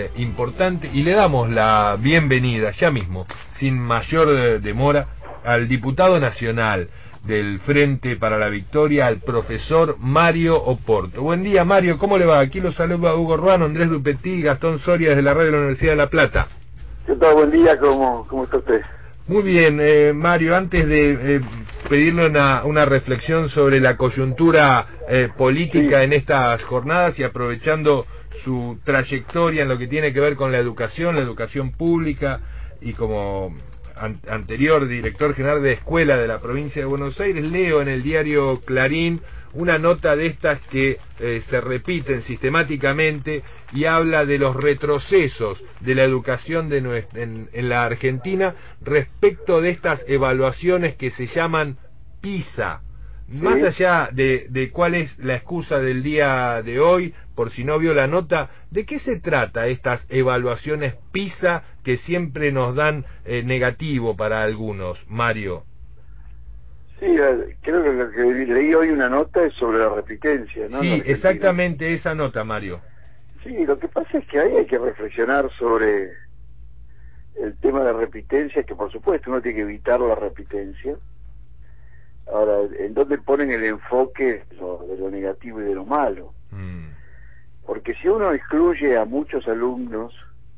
Importante, y le damos la bienvenida ya mismo, sin mayor demora, al diputado nacional del Frente para la Victoria, al profesor Mario Oporto. Buen día, Mario, ¿cómo le va? Aquí lo saluda Hugo Ruano, Andrés Dupetí, Gastón Soria desde la radio de la Universidad de La Plata. ¿Qué tal? Buen día, ¿cómo está usted? Muy bien, Mario, antes de pedirle una reflexión sobre la coyuntura política Sí. en estas jornadas y aprovechando su trayectoria en lo que tiene que ver con la educación pública, y como anterior director general de escuela de la provincia de Buenos Aires, leo en el diario Clarín una nota de estas que se repiten sistemáticamente y habla de los retrocesos de la educación en la Argentina respecto de estas evaluaciones que se llaman PISA. Más Sí. allá de cuál es la excusa del día de hoy, por si no vio la nota, ¿de qué se trata estas evaluaciones PISA que siempre nos dan negativo para algunos, Mario? Sí, creo que lo que leí hoy una nota es sobre la repitencia, ¿no? En la Sí, Argentina. exactamente esa nota, Mario. Sí, lo que pasa es que ahí hay que reflexionar sobre el tema de la repitencia, que por supuesto uno tiene que evitar la repitencia. Ahora, ¿en dónde ponen el enfoque de lo negativo y de lo malo? Porque si uno excluye a muchos alumnos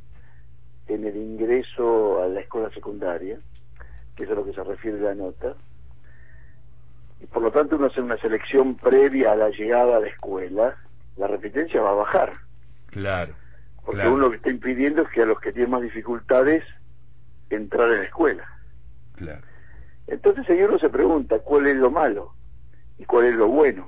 en el ingreso a la escuela secundaria, que es a lo que se refiere la nota, y por lo tanto uno hace una selección previa a la llegada a la escuela, la repitencia va a bajar, Claro, porque claro, uno lo que está impidiendo es que a los que tienen más dificultades entrar en la escuela. claro. Entonces ahí uno se pregunta cuál es lo malo y cuál es lo bueno.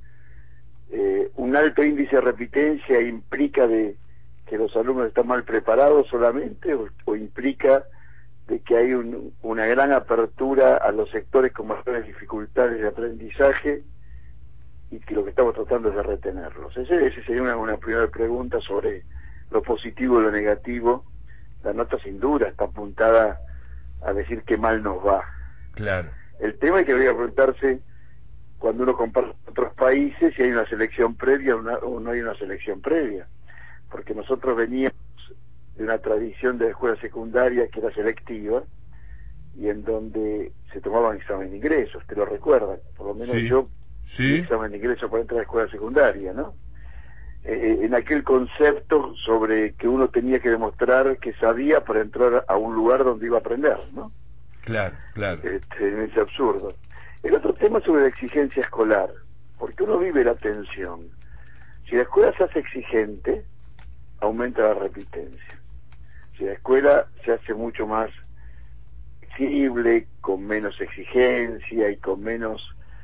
Un alto índice de repitencia implica de que los alumnos están mal preparados solamente, o implica de que hay una gran apertura a los sectores con mayores dificultades de aprendizaje y que lo que estamos tratando es de retenerlos. Ese sería una primera pregunta sobre lo positivo y lo negativo. La nota sin duda está apuntada a decir qué mal nos va. Claro. El tema es que habría que preguntarse, cuando uno compara con otros países, si hay una selección previa o no hay una selección previa. Porque nosotros veníamos de una tradición de escuela secundaria que era selectiva, y en donde se tomaba un examen de ingreso, usted lo recuerda, por lo menos Sí, yo di sí, examen de ingreso para entrar a la escuela secundaria, ¿no? En aquel concepto sobre que uno tenía que demostrar que sabía para entrar a un lugar donde iba a aprender, ¿no? claro, claro. En ese absurdo. El otro tema es sobre la exigencia escolar, porque uno vive la tensión. Si la escuela se hace exigente, aumenta la repitencia. Si la escuela se hace mucho más flexible, con menos exigencia y con menos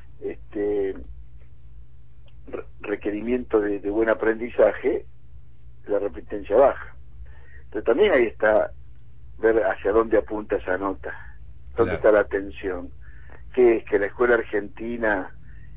requerimiento de buen aprendizaje, la repitencia baja. Pero también ahí está ver hacia dónde apunta esa nota, dónde Claro. está la tensión. ¿Qué es que la escuela argentina,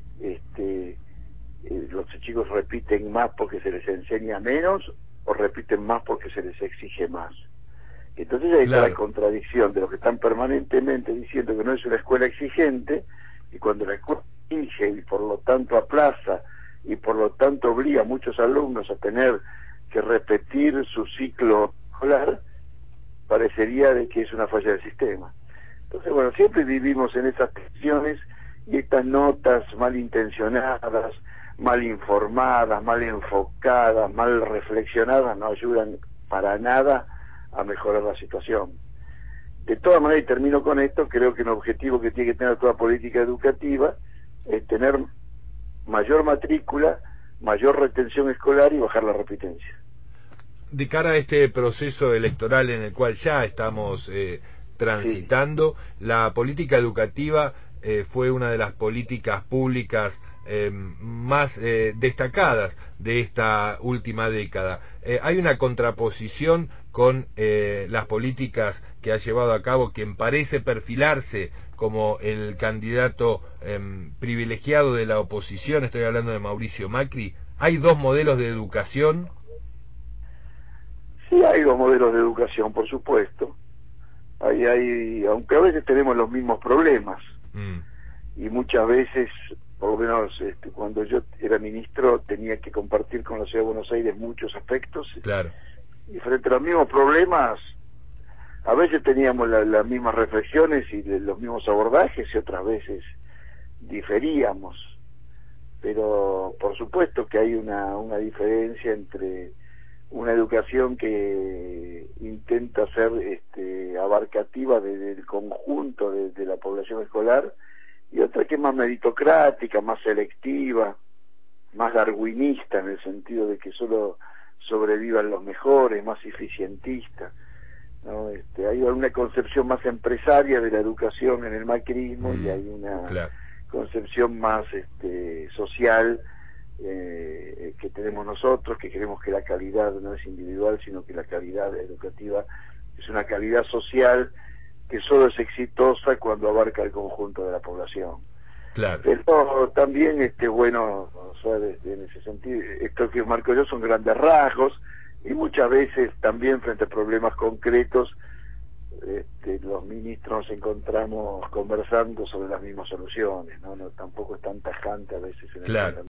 los chicos repiten más porque se les enseña menos, o repiten más porque se les exige más? Entonces ahí está la Claro. contradicción de los que están permanentemente diciendo que no es una escuela exigente, y cuando la escuela exige y por lo tanto aplaza y por lo tanto obliga a muchos alumnos a tener que repetir su ciclo escolar, parecería de que es una falla del sistema. Entonces, bueno, siempre vivimos en esas tensiones, y estas notas malintencionadas, mal informadas, mal enfocadas, mal reflexionadas no ayudan para nada a mejorar la situación. De todas maneras, y termino con esto, creo que un objetivo que tiene que tener toda política educativa es tener mayor matrícula, mayor retención escolar y bajar la repitencia. De cara a este proceso electoral en el cual ya estamos Sí, transitando, la política educativa fue una de las políticas públicas más destacadas de esta última década. Hay una contraposición con las políticas que ha llevado a cabo quien parece perfilarse como el candidato privilegiado de la oposición, estoy hablando de Mauricio Macri. Hay dos modelos de educación. sí hay dos modelos de educación, por supuesto. Aunque a veces tenemos los mismos problemas, Mm. y muchas veces, por lo menos cuando yo era ministro, tenía que compartir con la Ciudad de Buenos Aires muchos aspectos, Claro. Y frente a los mismos problemas, a veces teníamos las mismas reflexiones y los mismos abordajes, y otras veces diferíamos. Pero por supuesto que hay una diferencia entre una educación que intenta ser abarcativa del conjunto de la población escolar, y otra que es más meritocrática, más selectiva, más darwinista, en el sentido de que solo sobrevivan los mejores, más eficientista, ¿no? Hay una concepción más empresaria de la educación en el macrismo, y hay una claro. concepción más social que tenemos nosotros, que creemos que la calidad no es individual, sino que la calidad educativa es una calidad social que solo es exitosa cuando abarca el conjunto de la población. Claro. Pero también, bueno, o sea, en ese sentido, esto que marco yo son grandes rasgos, y muchas veces también frente a problemas concretos, los ministros nos encontramos conversando sobre las mismas soluciones, ¿no? Tampoco es tan tajante a veces en el Claro.